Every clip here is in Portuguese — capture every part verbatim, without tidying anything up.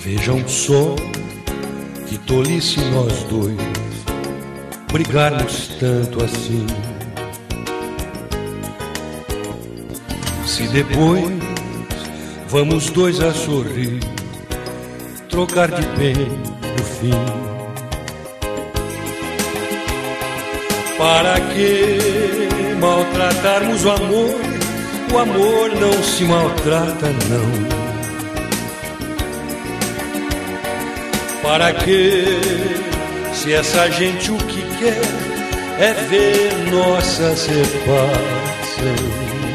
Vejam só que tolice nós dois brigarmos tanto assim. Se depois vamos dois a sorrir, trocar de bem no fim. Para que maltratarmos o amor? O amor não se maltrata, não. Para que, se essa gente o que quer é ver nossa separação?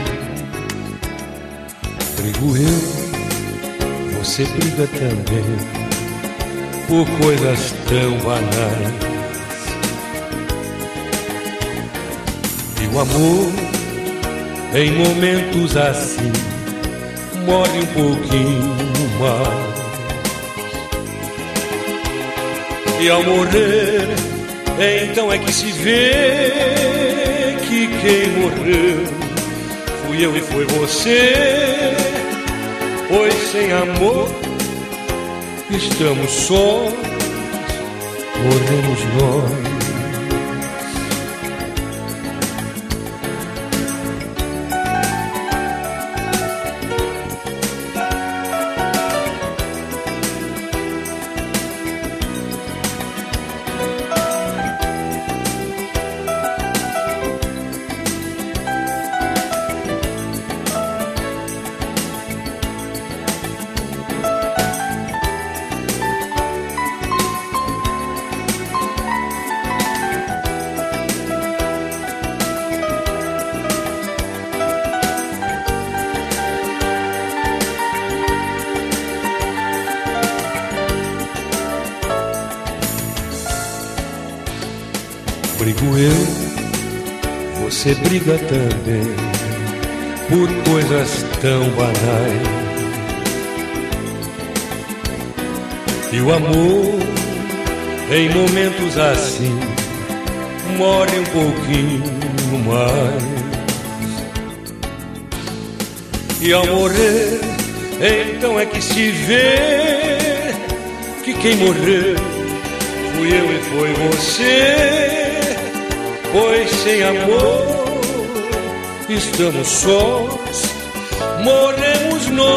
Brigo eu, você briga também, por coisas tão banais. E o amor, em momentos assim, morre um pouquinho mais. E ao morrer, então é que se vê que quem morreu fui eu e foi você. Pois sem amor estamos sós, morremos nós. Brigo eu, você briga também, por coisas tão banais. E o amor, em momentos assim, morre um pouquinho mais. E ao morrer, então é que se vê que quem morreu fui eu e foi você. Pois sem amor estamos sós, morremos nós.